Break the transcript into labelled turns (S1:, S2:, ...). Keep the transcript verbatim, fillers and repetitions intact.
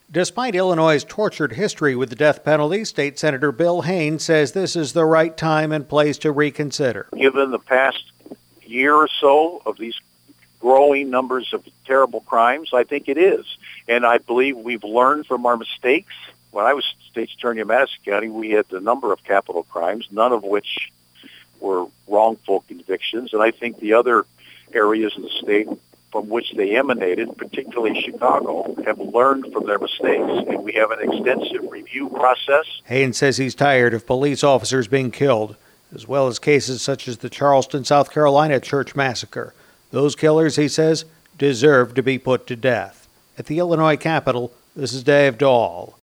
S1: Despite Illinois' tortured history with the death penalty, State Senator Bill Haynes says this is the right time and place to reconsider.
S2: Given the past year or so of these growing numbers of terrible crimes, I think it is. And I believe we've learned from our mistakes. When I was State's Attorney of Madison County, we had a number of capital crimes, none of which were wrongful convictions. And I think the other areas of the state from which they emanated, particularly Chicago, have learned from their mistakes, and we have an extensive review process.
S1: Haynes says he's tired of police officers being killed, as well as cases such as the Charleston, South Carolina church massacre. Those killers, he says, deserve to be put to death. At the Illinois Capitol, this is Dave Dahl.